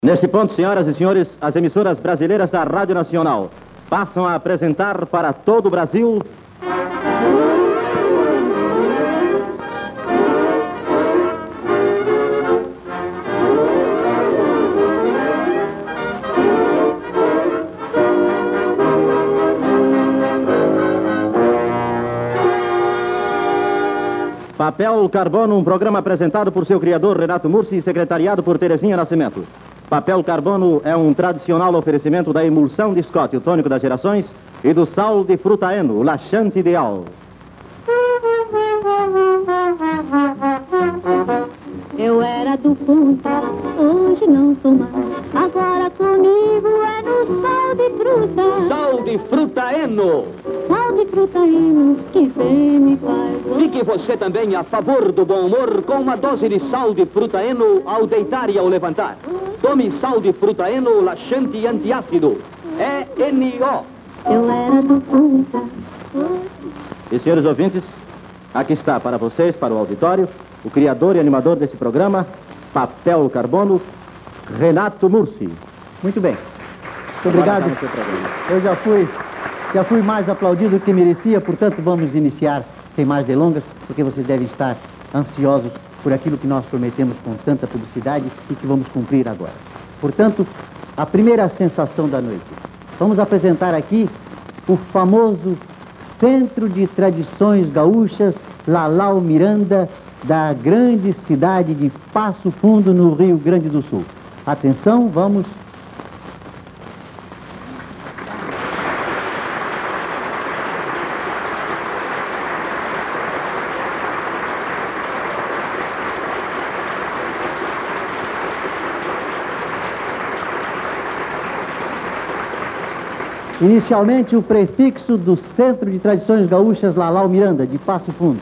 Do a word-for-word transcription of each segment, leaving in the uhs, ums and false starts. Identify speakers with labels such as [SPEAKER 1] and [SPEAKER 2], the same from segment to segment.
[SPEAKER 1] Neste ponto, senhoras e senhores, as emissoras brasileiras da Rádio Nacional passam a apresentar para todo o Brasil... Papel Carbono, um programa apresentado por seu criador, Renato Mursi, e secretariado por Terezinha Nascimento. Papel Carbono é um tradicional oferecimento da emulsão de Scott, o tônico das gerações, e do sal de fruta Eno, o laxante ideal.
[SPEAKER 2] Eu era do fundo, hoje não sou mais. Agora comigo é no sal de fruta.
[SPEAKER 3] Sal de fruta Eno.
[SPEAKER 2] Sal de fruta Eno, que bem me faz.
[SPEAKER 3] Fique você também a favor do bom humor com uma dose de sal de fruta Eno ao deitar e ao levantar. Tome sal de fruta Eno, laxante e antiácido. É N O.
[SPEAKER 2] Eu era do fundo.
[SPEAKER 1] E, senhores ouvintes, aqui está para vocês, para o auditório, o criador e animador desse programa, Papel Carbono, Renato Mursi.
[SPEAKER 4] Muito bem. Muito obrigado. Eu já fui, já fui mais aplaudido do que merecia, portanto vamos iniciar sem mais delongas, porque vocês devem estar ansiosos por aquilo que nós prometemos com tanta publicidade e que vamos cumprir agora. Portanto, a primeira sensação da noite. Vamos apresentar aqui o famoso Centro de Tradições Gaúchas Lalau Miranda, da grande cidade de Passo Fundo, no Rio Grande do Sul. Atenção, vamos... Inicialmente, o prefixo do Centro de Tradições Gaúchas Lalau Miranda, de Passo Fundo.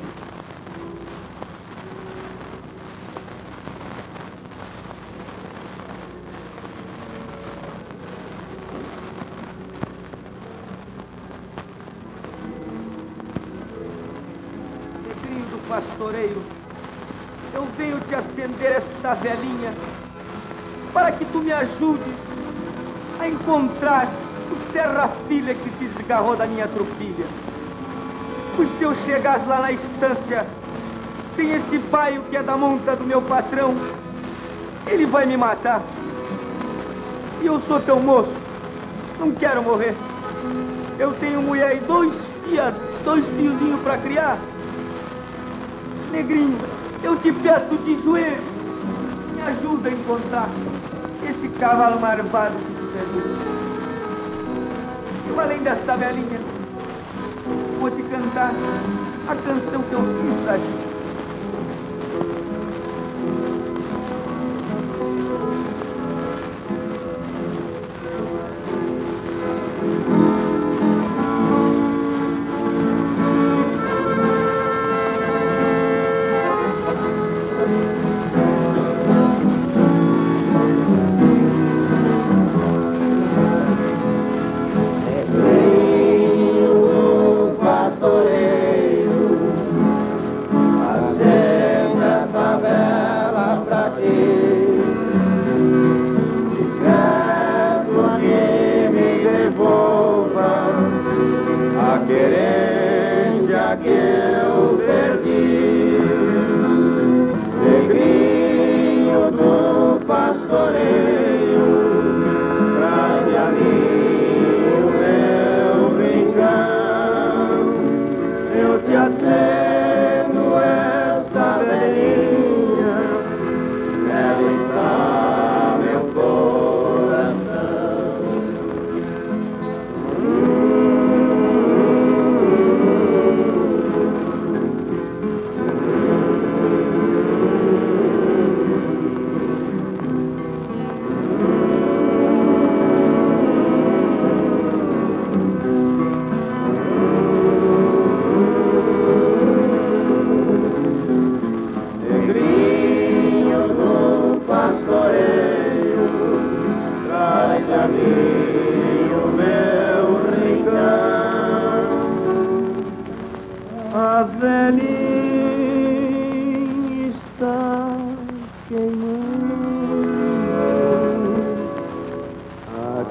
[SPEAKER 5] Negrinho do pastoreiro, eu venho te acender esta velinha para que tu me ajudes a encontrar o serra-filha que se desgarrou da minha tropilha. Pois se eu chegasse lá na estância, tem esse baio que é da monta do meu patrão, ele vai me matar. E eu sou teu moço, não quero morrer. Eu tenho mulher e dois filhos, dois fiozinhos para criar. Negrinho, eu te peço de joelho, me ajuda a encontrar esse cavalo marvado que tu perdeu. Eu, além desta velhinha, vou te cantar a canção que eu fiz pra ti.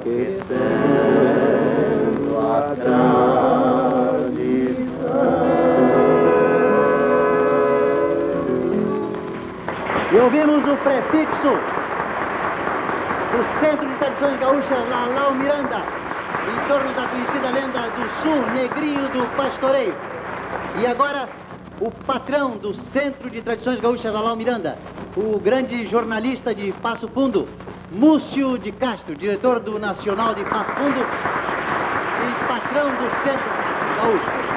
[SPEAKER 6] esquecendo a
[SPEAKER 4] E ouvimos o prefixo do Centro de Tradições Gaúchas Lalau Miranda, em torno da conhecida lenda do Sul, Negrinho do Pastoreio. E agora, o patrão do Centro de Tradições Gaúchas Lalau Miranda, o grande jornalista de Passo Fundo, Múcio de Castro, diretor do Nacional de Passo Fundo e patrão do Centro Gaúcho.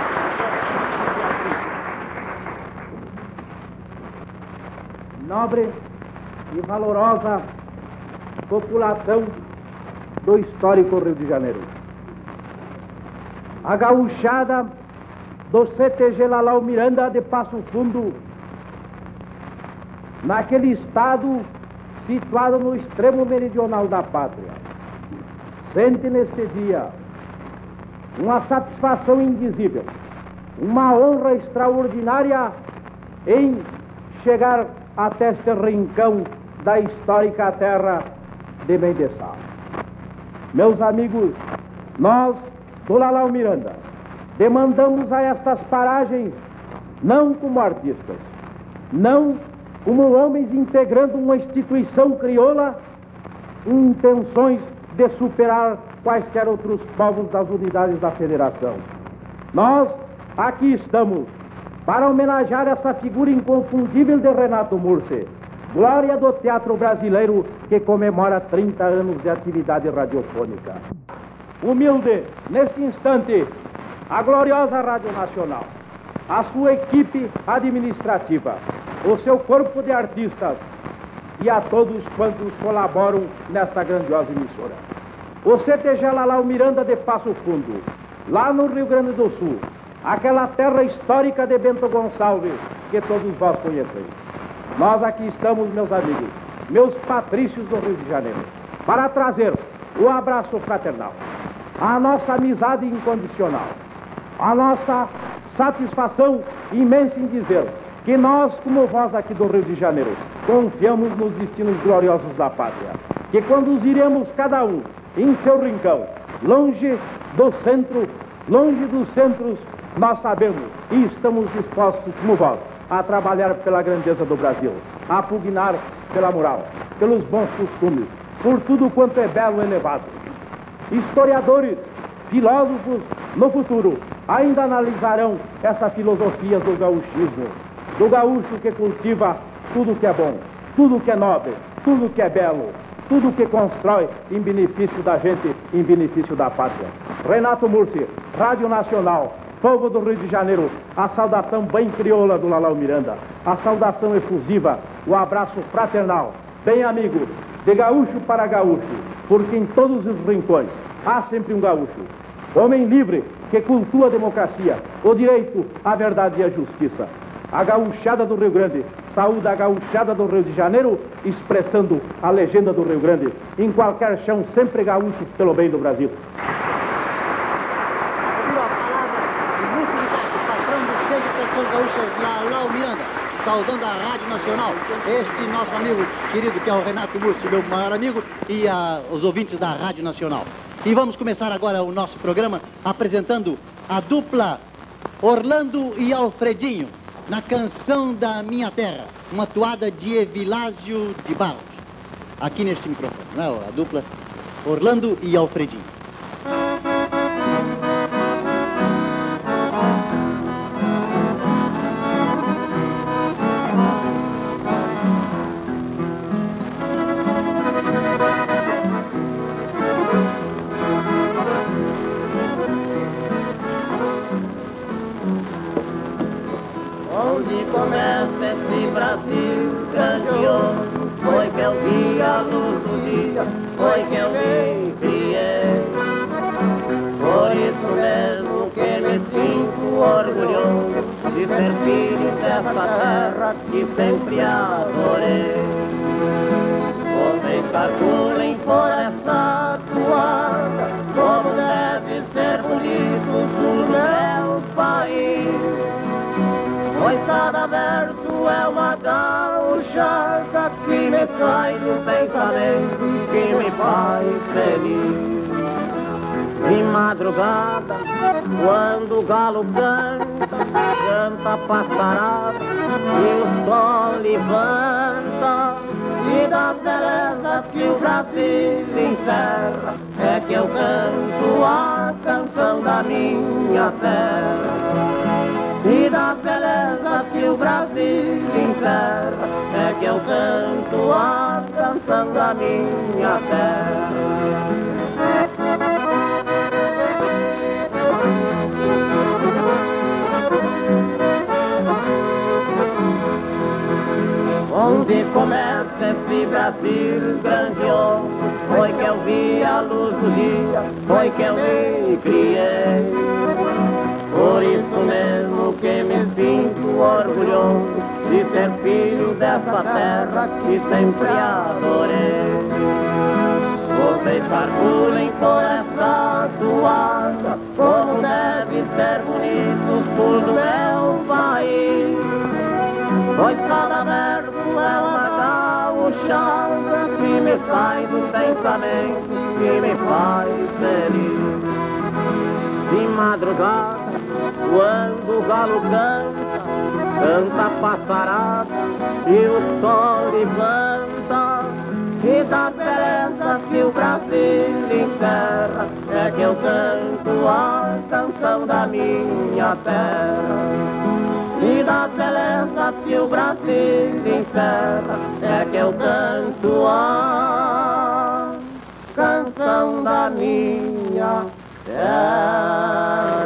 [SPEAKER 7] Nobre e valorosa população do histórico Rio de Janeiro. A gauchada do C T G Lalau Miranda de Passo Fundo, naquele estado situado no extremo meridional da pátria, sente neste dia uma satisfação indizível, uma honra extraordinária em chegar até este rincão da histórica terra de Mendesal. Meus amigos, nós do Lalau Miranda demandamos a estas paragens não como artistas, não como homens integrando uma instituição crioula com intenções de superar quaisquer outros povos das unidades da federação. Nós aqui estamos para homenagear essa figura inconfundível de Renato Mursi, glória do teatro brasileiro que comemora trinta anos de atividade radiofônica. Humilde, neste instante, a gloriosa Rádio Nacional, a sua equipe administrativa, o seu corpo de artistas e a todos quantos colaboram nesta grandiosa emissora. O C T G Lalau Miranda de Passo Fundo, lá no Rio Grande do Sul, aquela terra histórica de Bento Gonçalves que todos vós conheceis. Nós aqui estamos, meus amigos, meus patrícios do Rio de Janeiro, para trazer o abraço fraternal, a nossa amizade incondicional, a nossa satisfação imensa em dizer que nós, como vós aqui do Rio de Janeiro, confiamos nos destinos gloriosos da pátria, que conduziremos cada um em seu rincão, longe do centro, longe dos centros. Nós sabemos e estamos dispostos, como vós, a trabalhar pela grandeza do Brasil, a pugnar pela moral, pelos bons costumes, por tudo quanto é belo e elevado. Historiadores, filósofos, no futuro, ainda analisarão essa filosofia do gauchismo, do gaúcho que cultiva tudo que é bom, tudo que é nobre, tudo que é belo, tudo que constrói em benefício da gente, em benefício da pátria. Renato Mursi, Rádio Nacional, povo do Rio de Janeiro, a saudação bem crioula do Lalau Miranda, a saudação efusiva, o abraço fraternal, bem amigo, de gaúcho para gaúcho, porque em todos os rincões há sempre um gaúcho, homem livre que cultua a democracia, o direito, a verdade e a justiça. A gauchada do Rio Grande saúda a gauchada do Rio de Janeiro, expressando a legenda do Rio Grande, em qualquer chão, sempre gaúchos pelo bem do Brasil.
[SPEAKER 4] Gaúchas Lalau Miranda, saudando a Rádio Nacional, este nosso amigo querido que é o Renato Mursi, meu maior amigo, e a, os ouvintes da Rádio Nacional. E vamos começar agora o nosso programa apresentando a dupla Orlando e Alfredinho, na Canção da Minha Terra, uma toada de Evilásio de Barros, aqui neste microfone, não é? A dupla Orlando e Alfredinho.
[SPEAKER 6] Onde começa esse Brasil grandioso, foi que eu vi a luz do dia, foi que eu me criei. Por isso mesmo que me sinto orgulhoso de ser filho dessa terra que sempre adorei. Vocês calculem por essa toada como deve ser bonito o meu país. Pois cada verso é uma gauchada que me sai do pensamento, que me faz feliz. madrugada, quando o galo canta, canta a passarada e o sol levanta. E das belezas que o Brasil encerra, é que eu canto a canção da minha terra. E das belezas que o Brasil encerra, é que eu canto a canção da minha terra. Onde começa esse Brasil grandioso, foi que eu vi a luz do dia, foi que eu me criei. Por isso mesmo que me sinto orgulhoso de ser filho dessa terra que sempre adorei. Vocês barbulhem por essa toada, como deve ser bonito o sul do meu país. Pois cada verbo é uma gauchada que me sai do pensamento, que me faz feliz. De madrugada, quando o galo canta, canta a passarada e o sol levanta. E das belezas que o Brasil encerra, é que eu canto a canção da minha terra. E das belezas que o Brasil encerra, é que eu canto a canção da minha terra.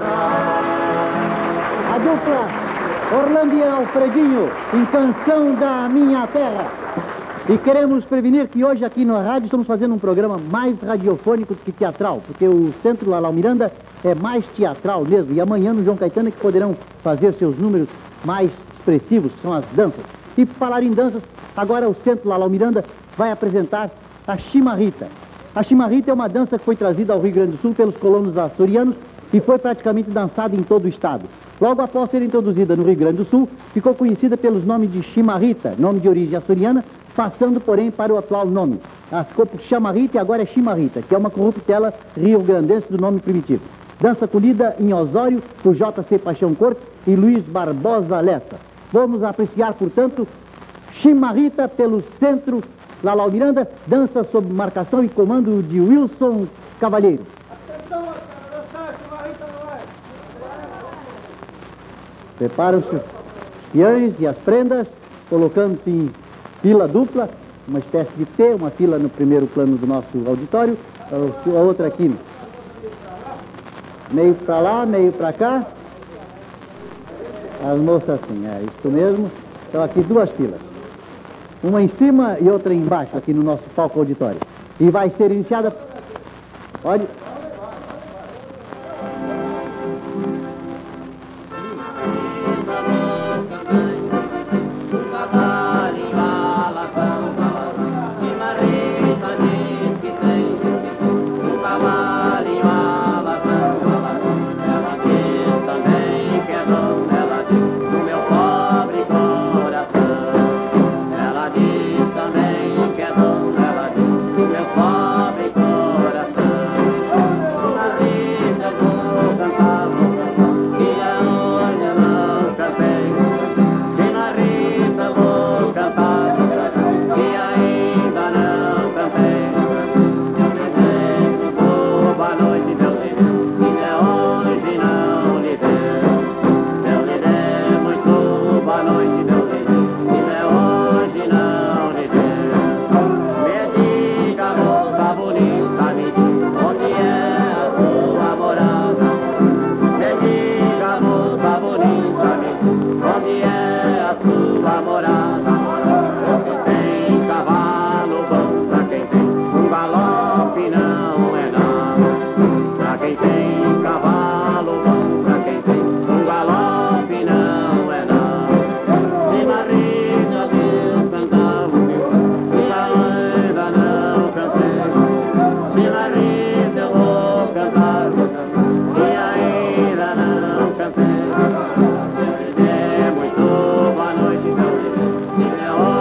[SPEAKER 4] A dupla Orlando e Alfredinho em Canção da Minha Terra. E queremos prevenir que hoje aqui na rádio estamos fazendo um programa mais radiofônico que teatral, porque o Centro Lalau Miranda é mais teatral mesmo. E amanhã no João Caetano é que poderão fazer seus números mais expressivos, que são as danças. E por falar em danças, agora o Centro Lalau Miranda vai apresentar a chimarrita. A chimarrita é uma dança que foi trazida ao Rio Grande do Sul pelos colonos açorianos e foi praticamente dançada em todo o estado. Logo após ser introduzida no Rio Grande do Sul, ficou conhecida pelos nomes de chimarrita, nome de origem açoriana, passando, porém, para o atual nome. Ela ficou por chamarrita e agora é chimarrita, que é uma corruptela rio-grandense do nome primitivo. Dança colhida em Osório por J C Paixão Cortes e Luiz Barbosa Lessa. Vamos apreciar, portanto, chimarrita pelo Centro Lalau Miranda, dança sob marcação e comando de Wilson Cavalheiro. Preparam-se os peões e as prendas, colocando-se em fila dupla, uma espécie de T, uma fila no primeiro plano do nosso auditório, a outra aqui, meio para lá, meio para cá. As moças assim, é isso mesmo. Então aqui duas filas, uma em cima e outra embaixo, aqui no nosso palco auditório. E vai ser iniciada, pode...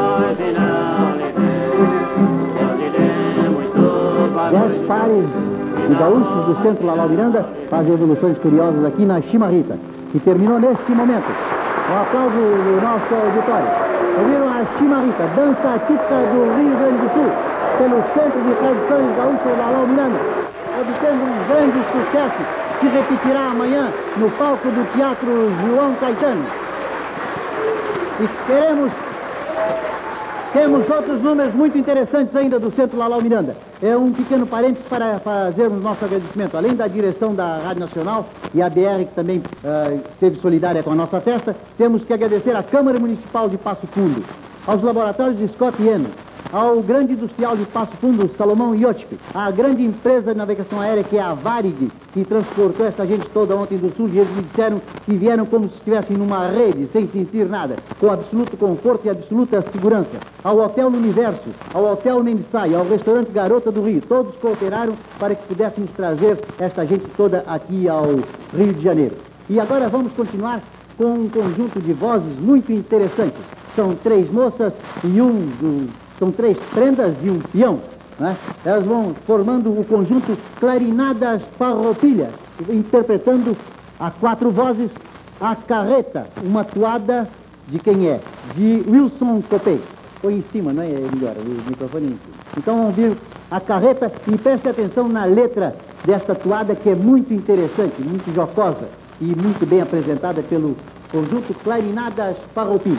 [SPEAKER 4] pares e gaúchos do Centro Lalau Miranda fazem evoluções curiosas aqui na Chimarrita, que terminou neste momento. Um aplauso do nosso auditório. Ouviram a Chimarrita, dança típica do Rio Grande do Sul, pelo Centro de Tradições Gaúcho Lalau Miranda, obtendo um grande sucesso, que repetirá amanhã no palco do Teatro João Caetano. E queremos, temos outros números muito interessantes ainda do Centro Lalau Miranda. É um pequeno parênteses para fazermos nosso agradecimento. Além da direção da Rádio Nacional e a B R, que também uh, esteve solidária com a nossa festa, temos que agradecer à Câmara Municipal de Passo Fundo, aos laboratórios de Scott e Eno, ao grande industrial de Passo Fundo, Salomão Iotip, à grande empresa de navegação aérea que é a Varig, que transportou essa gente toda ontem do sul, e eles me disseram que vieram como se estivessem numa rede, sem sentir nada, com absoluto conforto e absoluta segurança. Ao Hotel Universo, ao Hotel Mendesai, ao restaurante Garota do Rio, todos cooperaram para que pudéssemos trazer essa gente toda aqui ao Rio de Janeiro. E agora vamos continuar com um conjunto de vozes muito interessantes. São três moças e um do... São três prendas e um peão, né? Elas vão formando o conjunto Clarinadas Farroupilha, interpretando a quatro vozes a carreta, uma toada de quem é? De Wilson Copey. Põe em cima, não é melhor, o microfone em cima. Então vamos ouvir a carreta e preste atenção na letra desta toada, que é muito interessante, muito jocosa e muito bem apresentada pelo conjunto Clarinadas Farroupilha.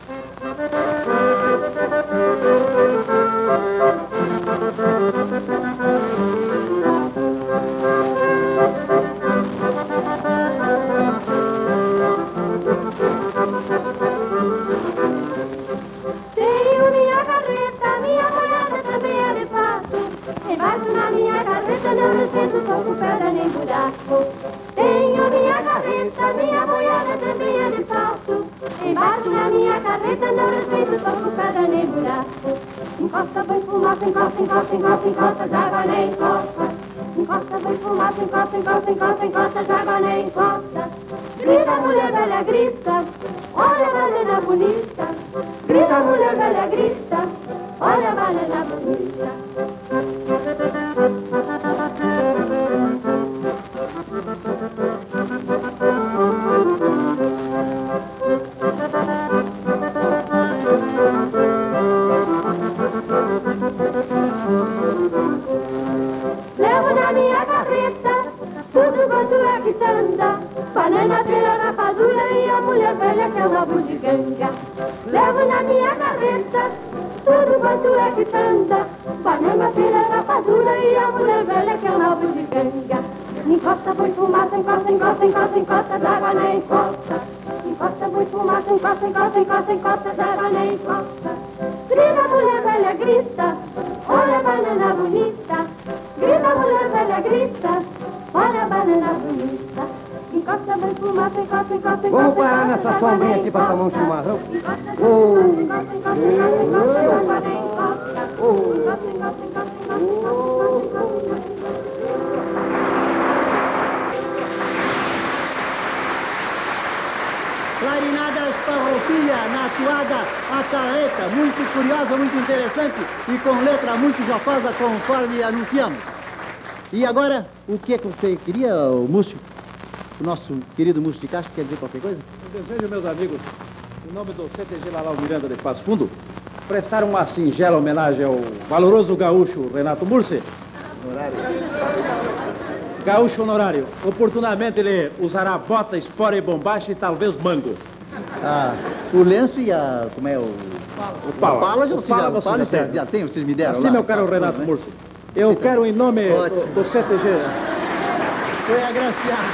[SPEAKER 2] Tenho minha carreta, minha boiada também é de fato. Embaixo na minha carreta não respeito só com pedra nem buraco. Tenho minha carreta, minha boiada também é de fato. Embaixo na minha carreta não respeito só com pedra nem buraco. Encosta, vai fumaça, encosta, encosta, encosta, encosta, joga nem encosta. Encosta, vai fumaça, encosta, encosta, encosta, encosta, joga nem encosta. Grita, mulher velha, grita, olha a banana bonita. Grita, mulher velha, grita, olha a banana bonita. Levo na minha carreta tudo quanto é que anda, banana, pera, rapadura e a mulher velha que é uma bugiganga. Levo na minha carreta tudo quanto é que anda, banana, pera, rapadura e a mulher velha que é uma bugiganga. Encosta, põe fumaça, encosta, encosta, encosta, encosta, joga nem encosta. Encosta, põe fumaça, encosta, encosta, encosta, encosta, joga nem encosta. Grita, mulher velha, grita, olha a banana bonita. Grita, mulher velha, grita, olha a banana bonita. Encosta, põe fumaça, encosta, encosta, encosta.
[SPEAKER 5] Vamos parar nessa sombrinha aqui para tomar um chimarrão?
[SPEAKER 2] Encosta, encosta, encosta, encosta, encosta, joga nem encosta. Encosta, encosta, encosta, encosta, encosta.
[SPEAKER 4] Clarinadas Farroupilha, na toada a carreta, muito curiosa, muito interessante e com letra muito jocosa, conforme anunciamos. E agora, o que é que você queria, o Múcio? O nosso querido Múcio de Castro quer dizer qualquer coisa?
[SPEAKER 7] Eu desejo, meus amigos, em nome do C T G Lalau Miranda de Passo Fundo, prestar uma singela homenagem ao valoroso gaúcho Renato Mursi. Honorário. Gaúcho honorário. Oportunamente ele usará bota, espora e bombacha e talvez mango.
[SPEAKER 4] Ah, o lenço e a... como é o...
[SPEAKER 7] O pala.
[SPEAKER 4] O pala já,
[SPEAKER 7] O pala você já
[SPEAKER 4] já,
[SPEAKER 7] tem.
[SPEAKER 4] já tem, vocês me deram
[SPEAKER 7] Assim,
[SPEAKER 4] lá.
[SPEAKER 7] meu caro Renato Mursi. Eu
[SPEAKER 4] Então,
[SPEAKER 7] quero, em nome do,
[SPEAKER 4] ótimo.
[SPEAKER 7] do C T G...
[SPEAKER 4] Foi agraciado.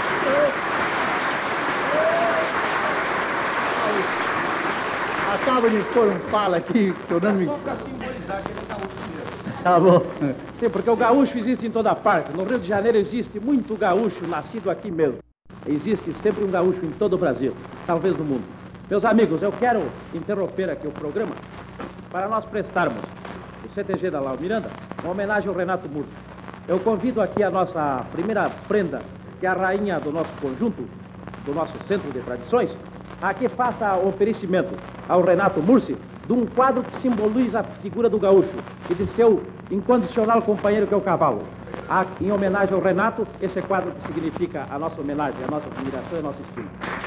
[SPEAKER 4] Acaba de pôr um pala aqui, tornando-me...
[SPEAKER 5] Só para simbolizar que ele está mesmo.
[SPEAKER 4] Tá bom.
[SPEAKER 7] Sim, porque o gaúcho existe em toda parte. No Rio de Janeiro existe muito gaúcho nascido aqui mesmo. Existe sempre um gaúcho em todo o Brasil, talvez no mundo. Meus amigos, eu quero interromper aqui o programa para nós prestarmos, o C T G da Lalau Miranda, uma homenagem ao Renato Mursi. Eu convido aqui a nossa primeira prenda, que é a rainha do nosso conjunto, do nosso Centro de Tradições, a que faça o oferecimento ao Renato Mursi de um quadro que simboliza a figura do gaúcho e de seu incondicional companheiro que é o cavalo. a, em homenagem ao Renato, esse quadro que significa a nossa homenagem, a nossa admiração e a nossa estima.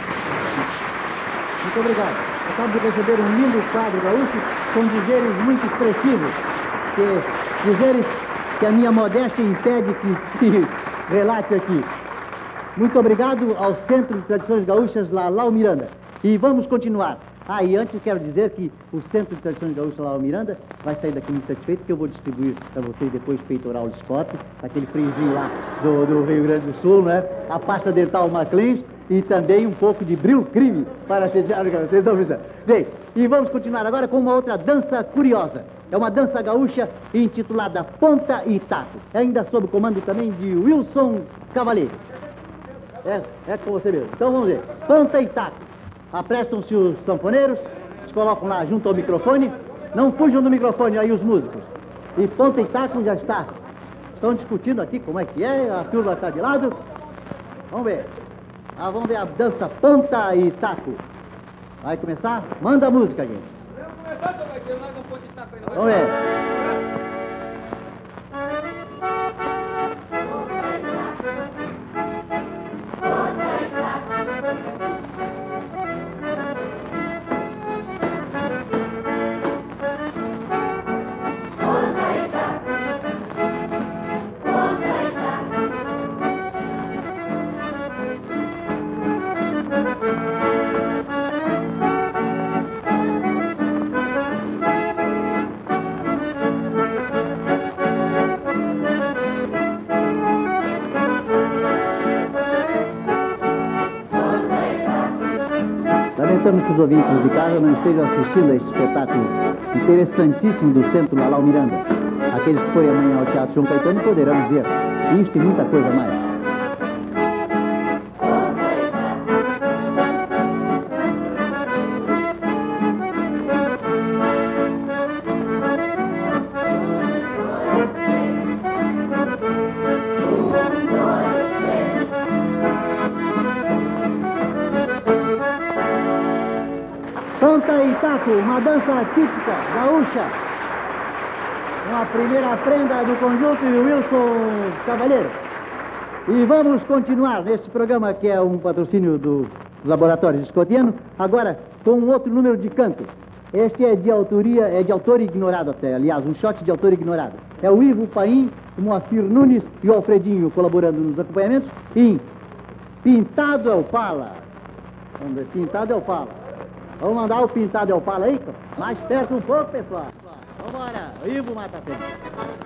[SPEAKER 4] Muito obrigado. Acabo de receber um lindo quadro gaúcho com dizeres muito expressivos, que, dizeres que a minha modéstia impede que, que relate aqui. Muito obrigado ao Centro de Tradições Gaúchas Lalau Miranda. E vamos continuar. Ah, e antes quero dizer que o Centro de Tradições Gaúchas Lalau Miranda vai sair daqui muito satisfeito, que eu vou distribuir para vocês depois peitoral de Scott, aquele friozinho lá do, do Rio Grande do Sul, né? A pasta dental Macleans e também um pouco de Bril Crime para festejar. Vocês estão pensando. Bem, e vamos continuar agora com uma outra dança curiosa. É uma dança gaúcha intitulada Ponta e Taco. Ainda sob o comando também de Wilson Cavaleiro. É, é com você mesmo. Então vamos ver. Ponta e Taco. Aprestam-se os sanfoneiros, se colocam lá junto ao microfone. Não fujam do microfone aí os músicos. E Ponta e Taco já está. Estão discutindo aqui como é que é, a turma está de lado. Vamos ver. Ah, vamos ver a dança Ponta e Taco. Vai começar? Manda a música, gente. Vamos ver. Lamentamos que os ouvintes de casa não estejam assistindo a este espetáculo interessantíssimo do Centro Lalau Miranda. Aqueles que forem amanhã ao Teatro João Caetano poderão ver isto e muita coisa mais. Ponta e Taco, uma dança típica gaúcha. Uma primeira prenda do conjunto de Wilson Cavaleiro. E vamos continuar neste programa que é um patrocínio do Laboratório Scotiano, agora com um outro número de canto. Este é de autoria, é de autor ignorado até, aliás, um shot de autor ignorado. É o Ivo Paim, o Moacir Nunes e o Alfredinho colaborando nos acompanhamentos em Pintado é o Pala. Vamos ver, Pintado é o Pala. Vamos mandar o Pintado é o Pala aí? Mais perto um pouco, pessoal. Vamos embora, o Ivo mata a frente.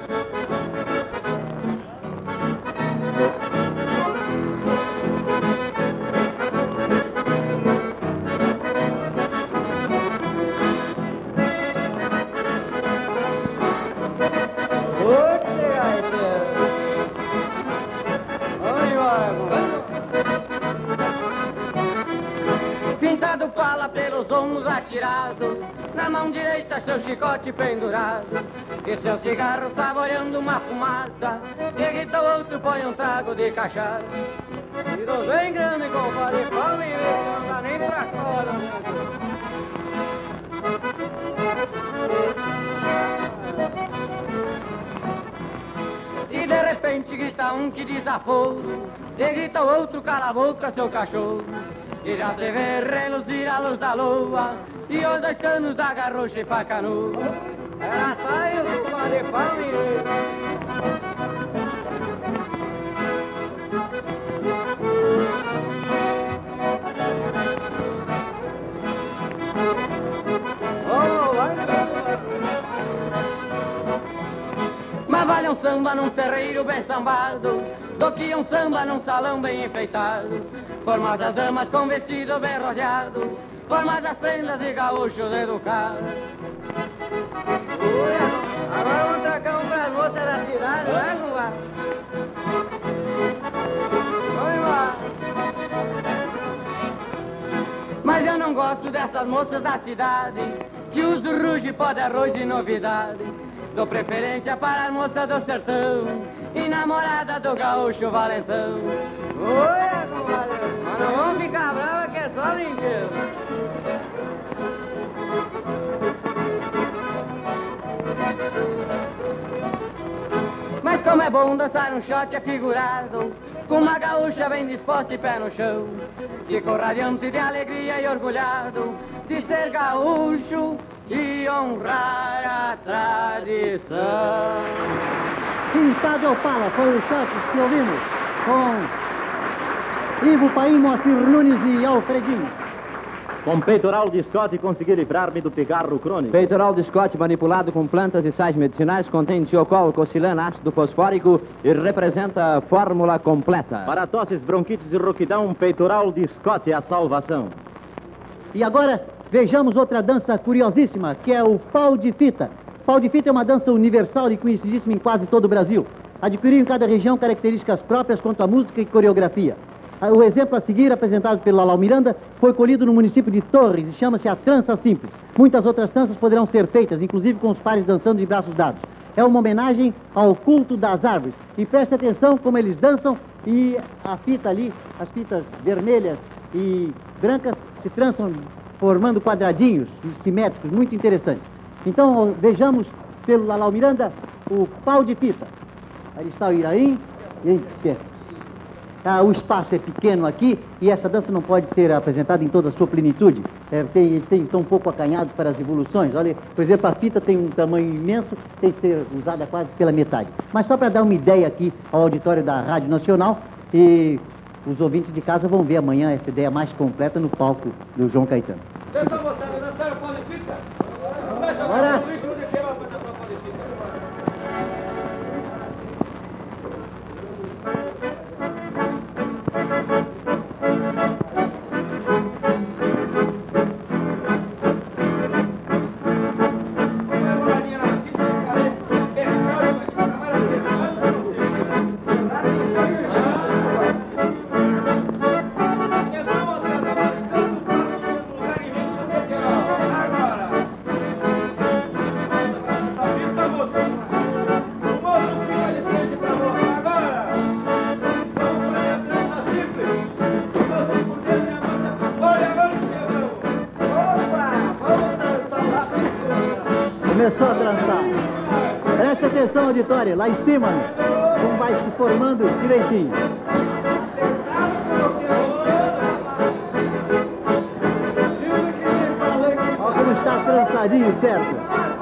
[SPEAKER 8] Pintado fala pelos ombros atirados, na mão direita seu chicote pendurado, e seu cigarro saboreando uma fumaça, e grita o outro põe um trago de cachaça. Tirou bem grande, compadre, fome e não dá nem pra fora. E de repente grita um que desaforo, e grita o outro cala a boca, seu cachorro. E já se vê reluzir a luz da lua, e os dois canos da garrocha e pra canoa. Ela saiu do par de família. Mas vale um samba num terreiro bem sambado, do que um samba num salão bem enfeitado. Formadas damas com vestido bem rodeado, formadas prendas de gaúchos educados. Agora vamos trocar um pras moças da cidade, não é, compadre? Vamos embora. Mas eu não gosto dessas moças da cidade, que usam ruge, pó de arroz e novidade. Dou preferência para as moças do sertão e namorada do gaúcho valentão. Oi, compadre, mas não vamos ficar bravos que é só brinquedo. Mas Mas como é bom dançar um shot afigurado, com uma gaúcha bem disposta e pé no chão. Ficou radiante de alegria e orgulhado de ser gaúcho e honrar a tradição.
[SPEAKER 4] Pintado ao Pala, foi o shot que ouvimos com Ivo Paim, Moacir Nunes e Alfredinho.
[SPEAKER 1] Com peitoral de Scott consegui livrar-me do pigarro crônico.
[SPEAKER 3] Peitoral de Scott manipulado com plantas e sais medicinais contém tiocol, cocilana, ácido fosfórico e representa a fórmula completa.
[SPEAKER 1] Para tosses, bronquites e roquidão, peitoral de Scott é a salvação.
[SPEAKER 4] E agora vejamos outra dança curiosíssima, que é o pau de fita. Pau de fita é uma dança universal e conhecidíssima em quase todo o Brasil. Adquiriu em cada região características próprias quanto à música e coreografia. O exemplo a seguir, apresentado pelo Lalau Miranda, foi colhido no município de Torres e chama-se a trança simples. Muitas outras tranças poderão ser feitas, inclusive com os pares dançando de braços dados. É uma homenagem ao culto das árvores. E preste atenção como eles dançam e a fita ali, as fitas vermelhas e brancas, se trançam formando quadradinhos simétricos, muito interessantes. Então vejamos pelo Lalau Miranda o pau de fita. Aí está o Iraim e em pé. Ah, o espaço é pequeno aqui e essa dança não pode ser apresentada em toda a sua plenitude. É, tem, eles têm, estão um pouco acanhados para as evoluções. Olha, por exemplo, a fita tem um tamanho imenso, tem que ser usada quase pela metade. Mas só para dar uma ideia aqui ao auditório da Rádio Nacional, e os ouvintes de casa vão ver amanhã essa ideia mais completa no palco do João Caetano.
[SPEAKER 5] Atenção, moçada, dançaram pau de fita?
[SPEAKER 4] Bora! Começou a dançar. Preste atenção, auditório, lá em cima, como vai se formando direitinho. Olha como está trançadinho, certo?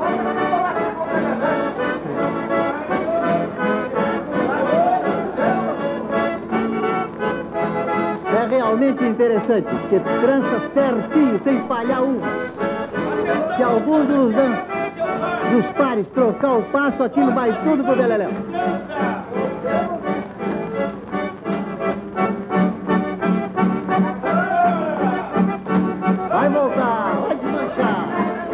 [SPEAKER 4] É realmente interessante, porque trança certinho, sem falhar um. Se algum dos dançantes dos pares trocar o passo, aquilo vai tudo pro beleléu. Vai voltar, vai desmanchar.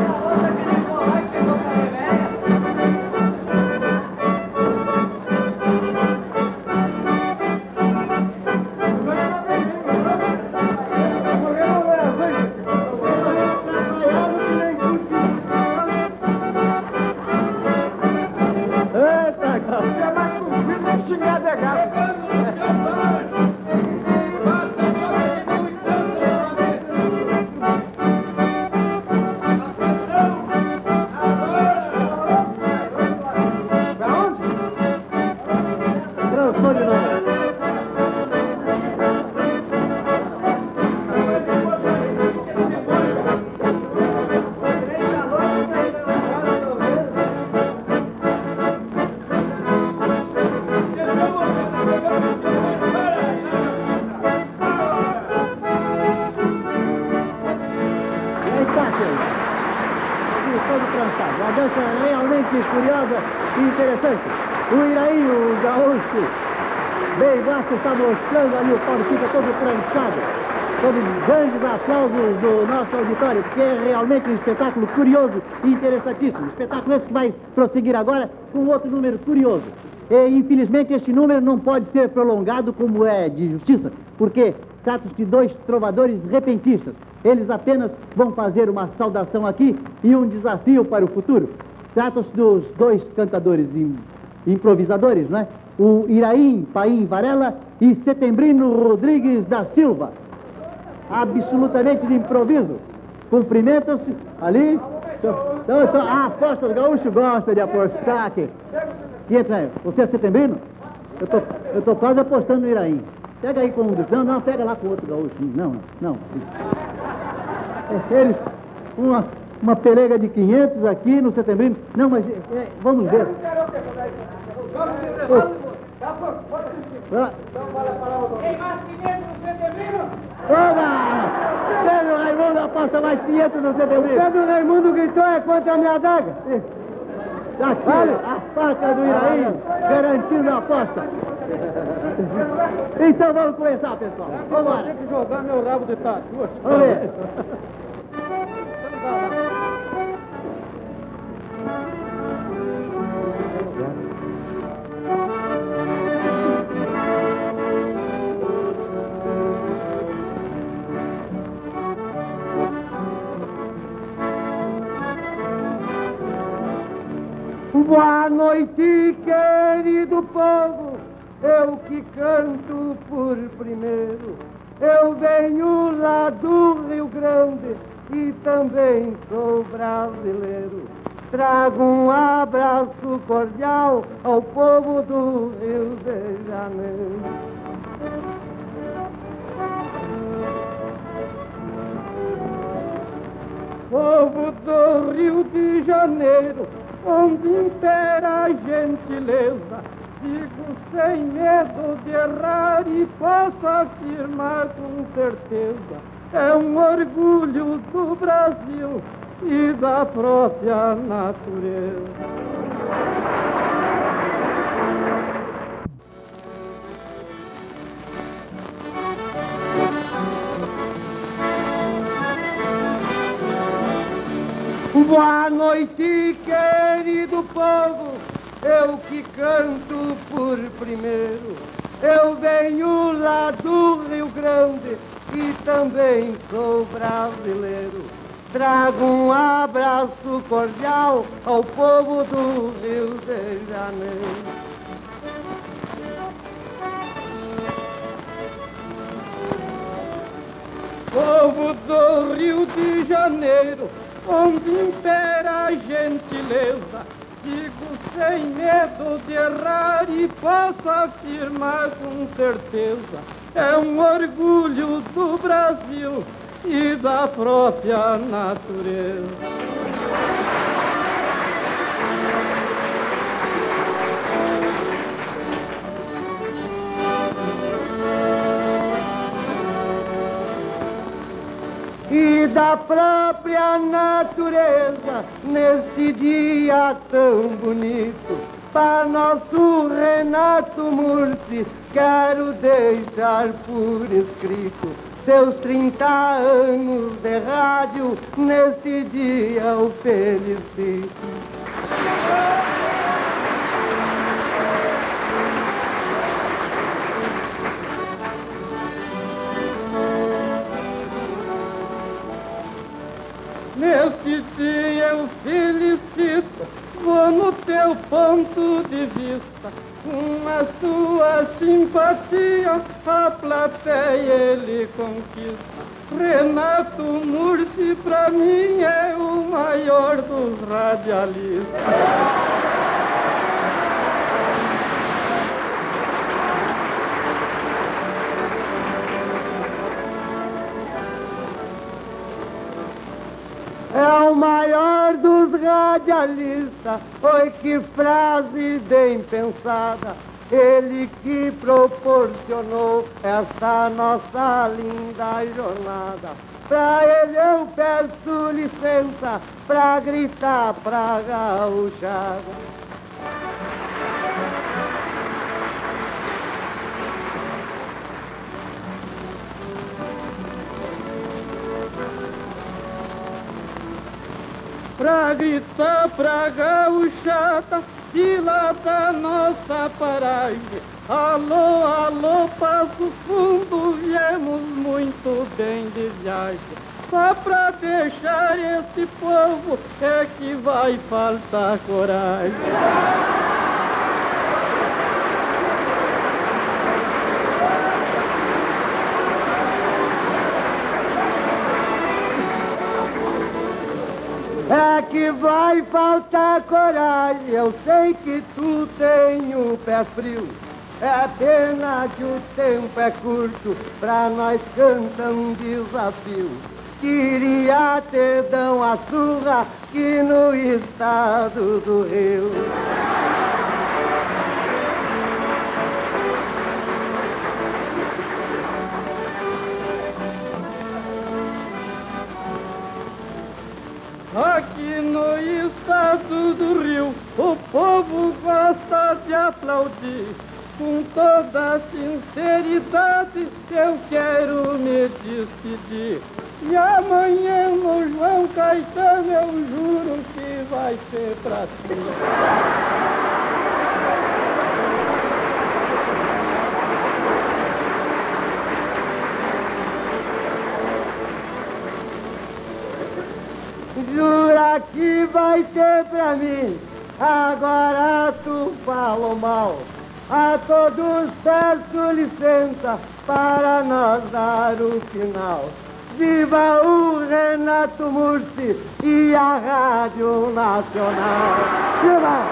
[SPEAKER 4] A dança é realmente curiosa e interessante. O Iraí, o gaúcho, bem gosta, está mostrando ali o pau de fita todo trançado, sob grandes aplausos do nosso auditório, porque é realmente um espetáculo curioso e interessantíssimo. Espetáculo esse que vai prosseguir agora com outro número curioso. E, infelizmente, este número não pode ser prolongado como é de justiça, porque trata-se de dois trovadores repentistas. Eles apenas vão fazer uma saudação aqui e um desafio para o futuro. Trata-se dos dois cantadores improvisadores, não é? O Iraim Paim Varela e Setembrino Rodrigues da Silva. Absolutamente de improviso. Cumprimentam-se ali. Então, então, a aposta do gaúcho gosta de apostar aqui. quinhentos reais. Você é setembrino? Eu tô, eu tô quase apostando no Iraí. Pega aí com um dos... Não, não, pega lá com outro gaúcho. Não, não. É, eles... Uma, uma pelega de quinhentos aqui no setembrino. Não, mas é, vamos ver.
[SPEAKER 7] Tem mais quinhentos no setembrino?
[SPEAKER 4] Oba! Pedro Raimundo aposta mais quinhentos no setembrino.
[SPEAKER 7] Pedro Raimundo gritou é contra a minha adaga.
[SPEAKER 4] Aqui, a faca do Iraí, garantindo a aposta. Então vamos começar, pessoal. Vamos lá.
[SPEAKER 7] Tem que jogar meu rabo de tatu.
[SPEAKER 4] Vamos ver.
[SPEAKER 7] Boa noite, querido povo, eu que canto por primeiro. Eu venho lá do Rio Grande e também sou brasileiro. Trago um abraço cordial ao povo do Rio de Janeiro. Povo do Rio de Janeiro, onde impera a gentileza, digo sem medo de errar e posso afirmar com certeza, é um orgulho do Brasil e da própria natureza. Boa noite, querido povo, eu que canto por primeiro. Eu venho lá do Rio Grande e também sou brasileiro. Trago um abraço cordial ao povo do Rio de Janeiro. Povo do Rio de Janeiro, onde impera a gentileza, digo sem medo de errar e posso afirmar com certeza, é um orgulho do Brasil e da própria natureza. E da própria natureza, nesse dia tão bonito, para nosso Renato Mursi, quero deixar por escrito seus trinta anos de rádio, nesse dia o felicito. Neste dia eu felicito, vou no teu ponto de vista, com a sua simpatia, a plateia ele conquista. Renato Mursi pra mim é o maior dos radialistas. É o maior dos radialistas, oi que frase bem pensada, ele que proporcionou essa nossa linda jornada. Pra ele eu peço licença pra gritar pra gauchada. Pra gritar pra gauchada, de lá da nossa paragem. Alô, alô, Passo Fundo, viemos muito bem de viagem. Só pra deixar esse povo é que vai faltar coragem. É que
[SPEAKER 9] vai faltar coragem, eu sei que tu tem o pé frio. É pena que o tempo é curto, pra nós canta um desafio. Queria ter dão a surra que no estado do Rio. Aqui no estado do Rio, o povo gosta de aplaudir. Com toda sinceridade, eu quero me despedir. E amanhã no João Caetano eu juro que vai ser pra ti. Jura que vai ser pra mim, agora tu falou mal. A todos peço licença para nós dar o final. Viva o Renato Mursi e a Rádio Nacional. Viva!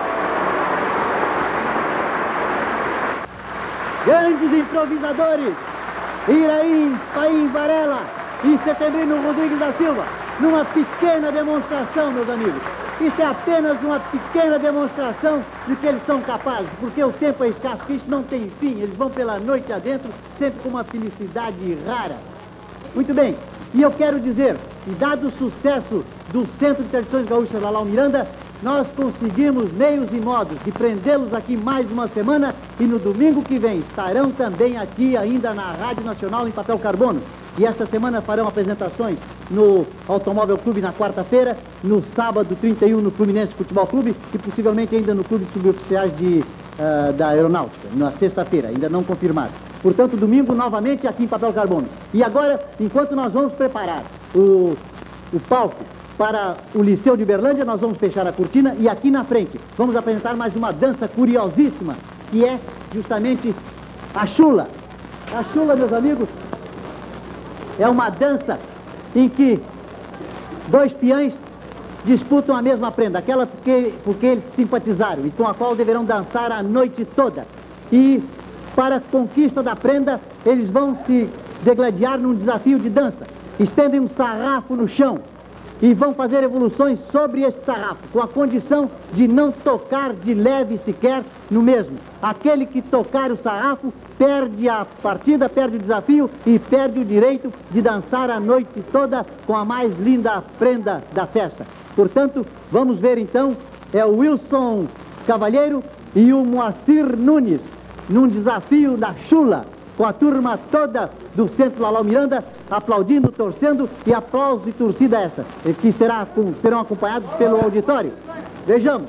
[SPEAKER 4] Grandes improvisadores, Iraim Paim Varela e Setembrino Rodrigues da Silva, numa pequena demonstração, meus amigos. Isso é apenas uma pequena demonstração de que eles são capazes, porque o tempo é escasso, que isso não tem fim. Eles vão pela noite adentro, sempre com uma felicidade rara. Muito bem, e eu quero dizer que, dado o sucesso do Centro de Tradições Gaúchas Lalau Miranda, nós conseguimos meios e modos de prendê-los aqui mais uma semana, e no domingo que vem estarão também aqui ainda na Rádio Nacional em papel carbono. E esta semana farão apresentações no Automóvel Clube na quarta-feira, no sábado trinta e um no Fluminense Futebol Clube e possivelmente ainda no Clube de Suboficiais de, uh, da Aeronáutica, na sexta-feira, ainda não confirmado. Portanto, domingo novamente aqui em papel carbono. E agora, enquanto nós vamos preparar o, o palco para o Liceu de Uberlândia, nós vamos fechar a cortina e aqui na frente vamos apresentar mais uma dança curiosíssima, que é justamente a chula. A chula, meus amigos, é uma dança em que dois peões disputam a mesma prenda, aquela porque, porque eles simpatizaram e com a qual deverão dançar a noite toda. E para a conquista da prenda, eles vão se degladiar num desafio de dança. Estendem um sarrafo no chão e vão fazer evoluções sobre esse sarrafo, com a condição de não tocar de leve sequer no mesmo. Aquele que tocar o sarrafo perde a partida, perde o desafio e perde o direito de dançar a noite toda com a mais linda prenda da festa. Portanto, vamos ver então, é o Wilson Cavalheiro e o Moacir Nunes, num desafio da chula, com a turma toda do Centro Lalau Miranda, aplaudindo, torcendo, e aplauso e torcida essa, que será, serão acompanhados pelo auditório. Vejamos.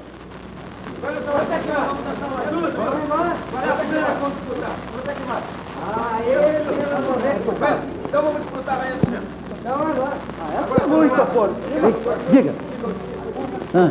[SPEAKER 5] Então vamos disputar aí no centro.
[SPEAKER 9] Então agora. Ah, essa é muito forte.
[SPEAKER 4] Diga. Ah.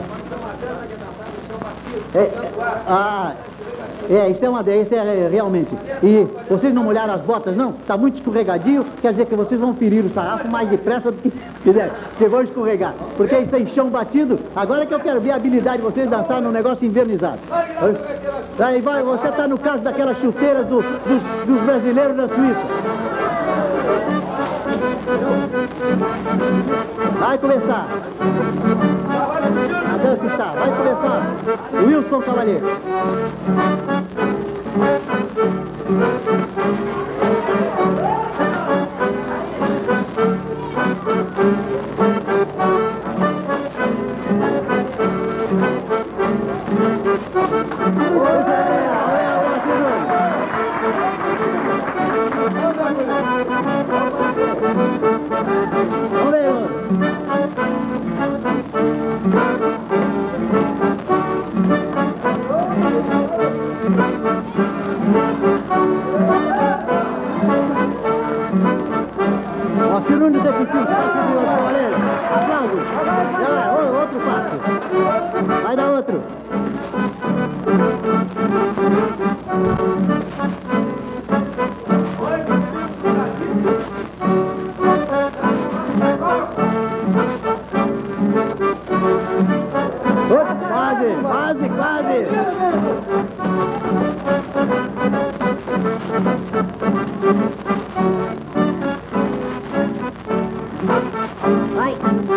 [SPEAKER 4] É, ah, é, isso é uma isso é realmente. E vocês não molharam as botas, não? Está muito escorregadio, quer dizer que vocês vão ferir o sarrafo mais depressa do que quiser. Vocês vão escorregar. Porque isso é em chão batido. Agora que eu quero ver a habilidade de vocês dançar num negócio invernizado. Aí vai, você está no caso daquelas chuteiras do, dos, dos brasileiros da Suíça. Vai começar. A dança está. Vai começar. Wilson Cavalheiro. Vamos ver, Moacir Nunes deficiente, passe do Cavaleiro. Aplausos. Já vai, outro passe. Vai dar outro.
[SPEAKER 9] Vai.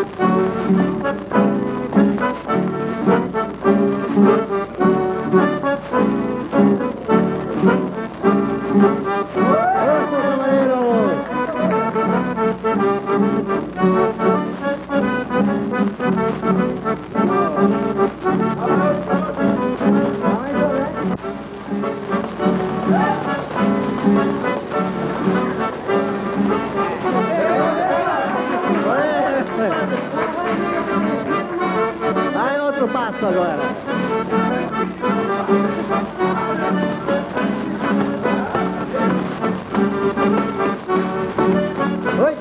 [SPEAKER 4] Vai outro passo agora. Oi.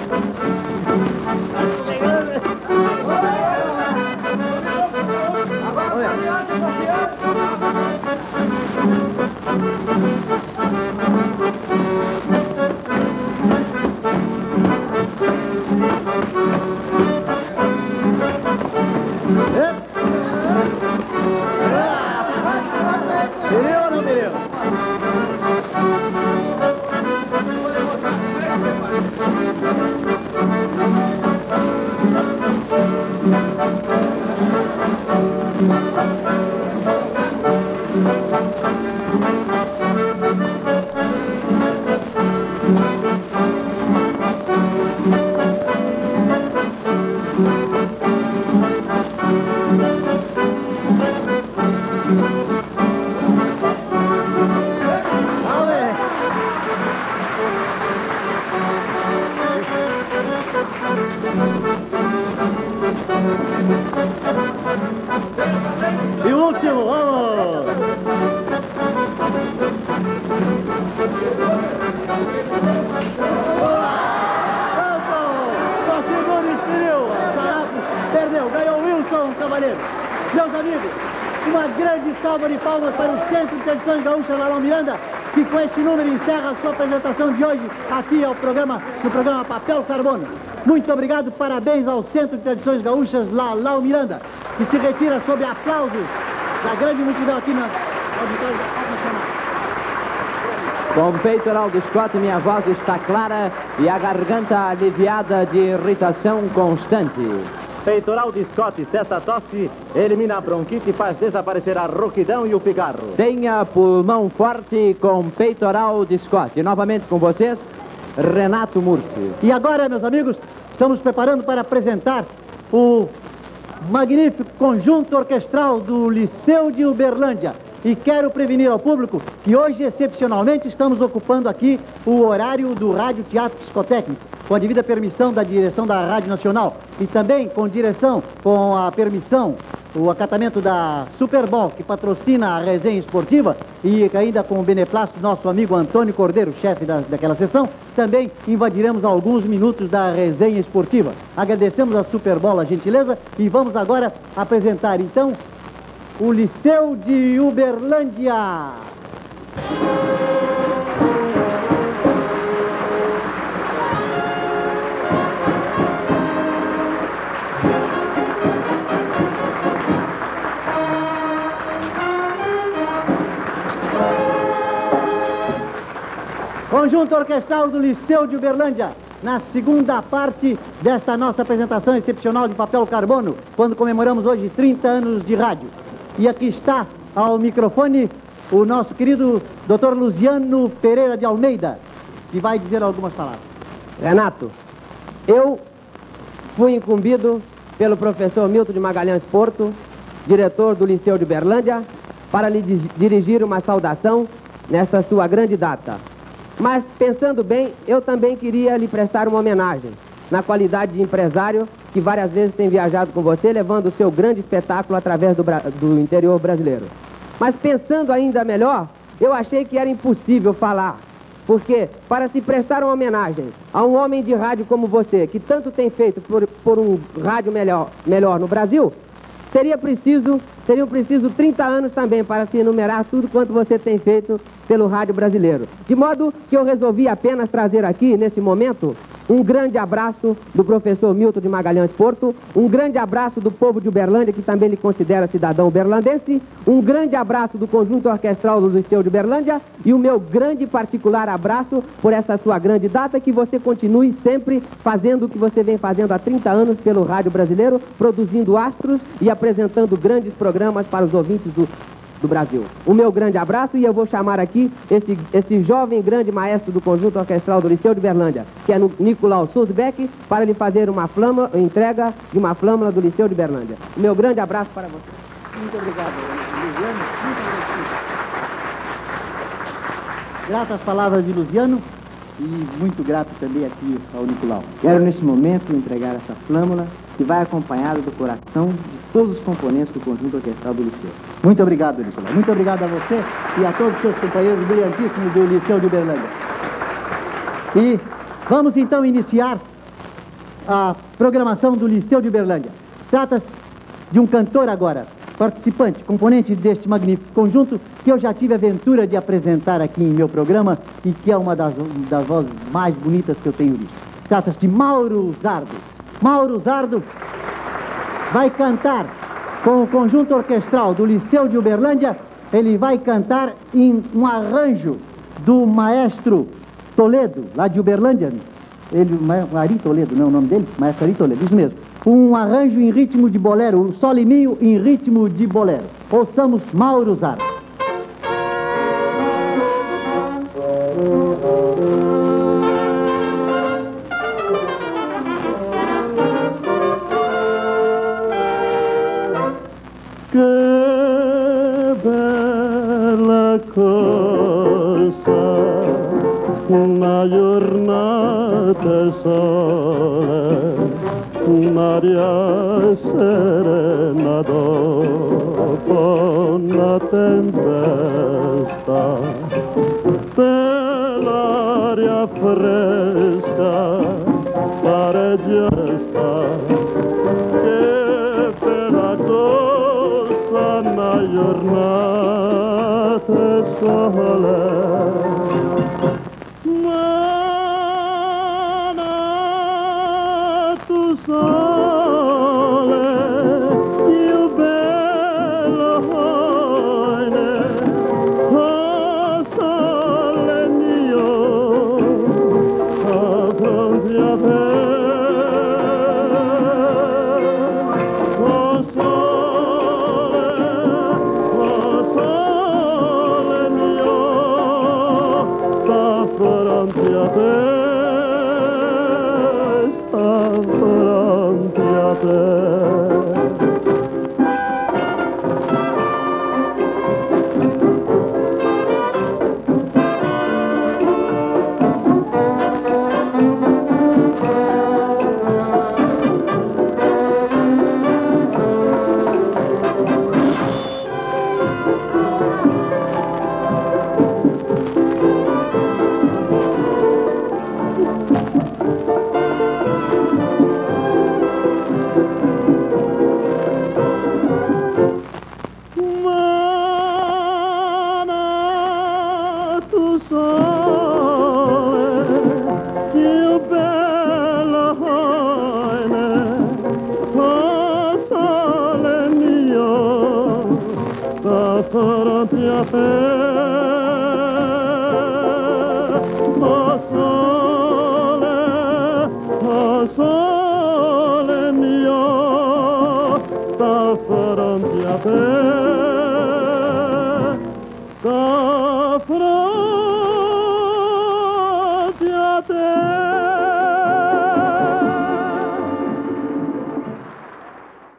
[SPEAKER 4] Vireu ou não vireu? E o último, vamos! O segundo experiu, perdeu, ganhou Wilson Cavaleiro. Meus amigos, uma grande salva de palmas para o Centro de Tradições Gaúchas Lalão Miranda, que com este número encerra a sua apresentação de hoje aqui ao programa, no programa Papel Carbono. Muito obrigado, parabéns ao Centro de Tradições Gaúchas Lalão Miranda, que se retira sob aplausos da grande multidão aqui na auditório da Rádio Nacional.
[SPEAKER 3] Com peitoral de Scott, minha voz está clara e a garganta aliviada de irritação constante.
[SPEAKER 1] Peitoral de Scott cessa a tosse, elimina a bronquite e faz desaparecer a rouquidão e o pigarro.
[SPEAKER 3] Tenha pulmão forte com peitoral de Scott. E novamente com vocês, Renato Mursi.
[SPEAKER 4] E agora, meus amigos, estamos preparando para apresentar o magnífico conjunto orquestral do Liceu de Uberlândia. E quero prevenir ao público que hoje, excepcionalmente, estamos ocupando aqui o horário do Rádio Teatro Psicotécnico, com a devida permissão da direção da Rádio Nacional e também com direção, com a permissão, o acatamento da Superbol, que patrocina a resenha esportiva, e ainda com o beneplácito do nosso amigo Antônio Cordeiro, chefe da, daquela sessão, também invadiremos alguns minutos da resenha esportiva. Agradecemos a Superbol a gentileza e vamos agora apresentar, então, o Liceu de Uberlândia. Conjunto orquestral do Liceu de Uberlândia, na segunda parte desta nossa apresentação excepcional de Papel Carbono, quando comemoramos hoje trinta anos de rádio. E aqui está, ao microfone, o nosso querido doutor Luziano Pereira de Almeida, que vai dizer algumas palavras.
[SPEAKER 10] Renato, eu fui incumbido pelo professor Milton de Magalhães Porto, diretor do Liceu de Uberlândia, para lhe dirigir uma saudação nesta sua grande data. Mas, pensando bem, eu também queria lhe prestar uma homenagem, na qualidade de empresário que várias vezes tem viajado com você, levando o seu grande espetáculo através do, do interior brasileiro. Mas, pensando ainda melhor, eu achei que era impossível falar, porque para se prestar uma homenagem a um homem de rádio como você, que tanto tem feito por, por um rádio melhor, melhor no Brasil, seria preciso, seriam preciso trinta anos também para se enumerar tudo quanto você tem feito pelo rádio brasileiro. De modo que eu resolvi apenas trazer aqui, nesse momento, um grande abraço do professor Milton de Magalhães Porto, um grande abraço do povo de Uberlândia, que também lhe considera cidadão uberlandense, um grande abraço do conjunto orquestral do Liceu de Uberlândia e o meu grande particular abraço por essa sua grande data, que você continue sempre fazendo o que você vem fazendo há trinta anos pelo rádio brasileiro, produzindo astros e apresentando grandes programas para os ouvintes do do Brasil. O meu grande abraço, e eu vou chamar aqui esse, esse jovem grande maestro do conjunto orquestral do Liceu de Uberlândia, que é no Nicolau Sulzbeck, para lhe fazer uma flâmula, entrega de uma flâmula do Liceu de Uberlândia. O meu grande abraço para você.
[SPEAKER 4] Muito obrigado, Luciano. Muito agradecido. Grato às palavras de Luciano e muito grato também aqui ao Nicolau.
[SPEAKER 11] Quero neste momento entregar essa flâmula que vai acompanhada do coração de todos os componentes do conjunto orquestral do Liceu.
[SPEAKER 4] Muito obrigado, Nicolau. Muito obrigado a você e a todos os seus companheiros brilhantíssimos do Liceu de Uberlândia. E vamos então iniciar a programação do Liceu de Uberlândia. Trata-se de um cantor agora, participante, componente deste magnífico conjunto, que eu já tive a ventura de apresentar aqui em meu programa e que é uma das, das vozes mais bonitas que eu tenho visto. Trata-se de Mauro Zardo. Mauro Zardo vai cantar com o conjunto orquestral do Liceu de Uberlândia. Ele vai cantar em um arranjo do maestro Toledo, lá de Uberlândia. Ele, o Ari Toledo, não é o nome dele? Maestro Ari Toledo, isso mesmo. Um arranjo em ritmo de bolero, o sol e mio em ritmo de bolero. Ouçamos Mauro Zardo.
[SPEAKER 9] Que bella cosa una giornata sola, un'aria serena dopo una tempesta, per l'aria fresca pare gesta, che bella cosa una giornata sola. Davanti a te